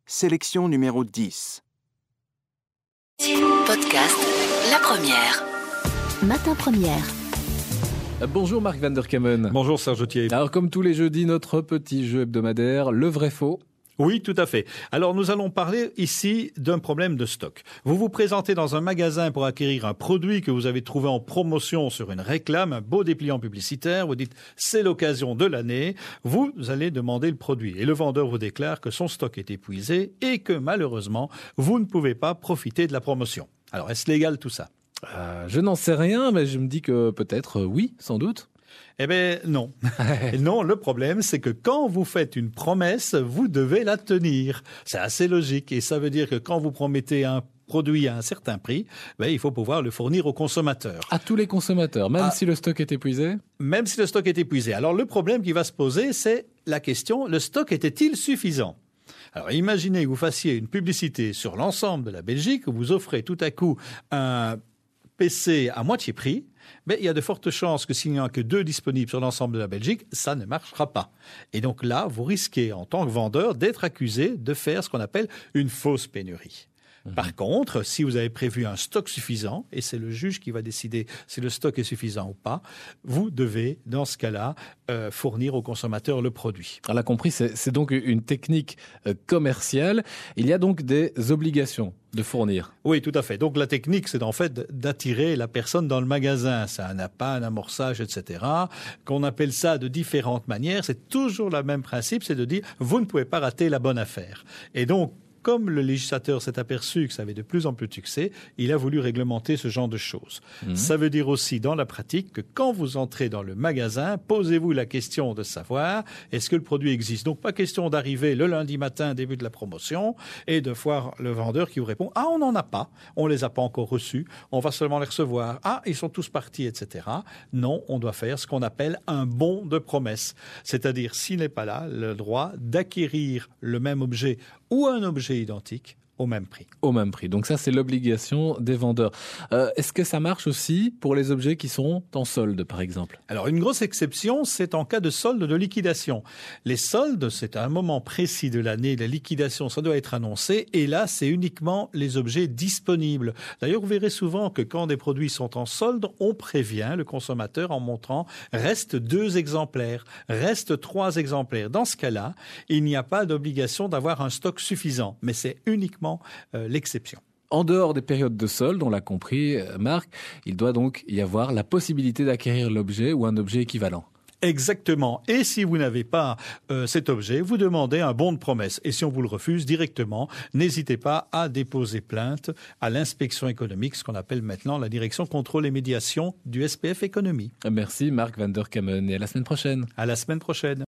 sélection numéro 10. Podcast La Première. Matin Première. Bonjour Marc van der Kamen. Bonjour Serge Autier. Alors comme tous les jeudis, notre petit jeu hebdomadaire, le vrai-faux. Oui, tout à fait. Alors nous allons parler ici d'un problème de stock. Vous vous présentez dans un magasin pour acquérir un produit que vous avez trouvé en promotion sur une réclame, un beau dépliant publicitaire, vous dites c'est l'occasion de l'année, vous allez demander le produit et le vendeur vous déclare que son stock est épuisé et que malheureusement vous ne pouvez pas profiter de la promotion. Alors est-ce légal tout ça ? Je n'en sais rien, mais je me dis que peut-être oui, sans doute. Eh bien, non. Non, le problème, c'est que quand vous faites une promesse, vous devez la tenir. C'est assez logique et ça veut dire que quand vous promettez un produit à un certain prix, il faut pouvoir le fournir aux consommateurs. À tous les consommateurs, même si le stock est épuisé ? Même si le stock est épuisé. Alors, le problème qui va se poser, c'est la question, le stock était-il suffisant ? Alors, imaginez que vous fassiez une publicité sur l'ensemble de la Belgique, où vous offrez tout à coup un PC à moitié prix, mais il y a de fortes chances que s'il n'y en a que 2 disponibles sur l'ensemble de la Belgique, ça ne marchera pas. Et donc là, vous risquez en tant que vendeur d'être accusé de faire ce qu'on appelle une fausse pénurie. Par contre, si vous avez prévu un stock suffisant, et c'est le juge qui va décider si le stock est suffisant ou pas, vous devez, dans ce cas-là, fournir au consommateur le produit. On l'a compris, c'est donc une technique commerciale. Il y a donc des obligations de fournir. Oui, tout à fait. Donc la technique, c'est en fait d'attirer la personne dans le magasin. C'est un appât, un amorçage, etc. Qu'on appelle ça de différentes manières. C'est toujours le même principe, c'est de dire vous ne pouvez pas rater la bonne affaire. Et donc, comme le législateur s'est aperçu que ça avait de plus en plus de succès, il a voulu réglementer ce genre de choses. Ça veut dire aussi dans la pratique que quand vous entrez dans le magasin, posez-vous la question de savoir est-ce que le produit existe. Donc pas question d'arriver le lundi matin, début de la promotion, et de voir le vendeur qui vous répond « Ah, on n'en a pas, on les a pas encore reçus, on va seulement les recevoir. Ah, ils sont tous partis, etc. » Non, on doit faire ce qu'on appelle un bon de promesse. C'est-à-dire, s'il n'est pas là, le droit d'acquérir le même objet ou un objet identique au même prix. Au même prix. Donc ça, c'est l'obligation des vendeurs. Est-ce que ça marche aussi pour les objets qui sont en solde, par exemple ? Alors, une grosse exception, c'est en cas de solde de liquidation. Les soldes, c'est à un moment précis de l'année. La liquidation, ça doit être annoncé. Et là, c'est uniquement les objets disponibles. D'ailleurs, vous verrez souvent que quand des produits sont en solde, on prévient le consommateur en montrant reste 2 exemplaires, reste 3 exemplaires. Dans ce cas-là, il n'y a pas d'obligation d'avoir un stock suffisant. Mais c'est uniquement l'exception. En dehors des périodes de solde, on l'a compris, Marc, il doit donc y avoir la possibilité d'acquérir l'objet ou un objet équivalent. Exactement. Et si vous n'avez pas cet objet, vous demandez un bon de promesse. Et si on vous le refuse directement, n'hésitez pas à déposer plainte à l'inspection économique, ce qu'on appelle maintenant la direction contrôle et médiation du SPF Économie. Merci Marc van der Kamen et à la semaine prochaine. À la semaine prochaine.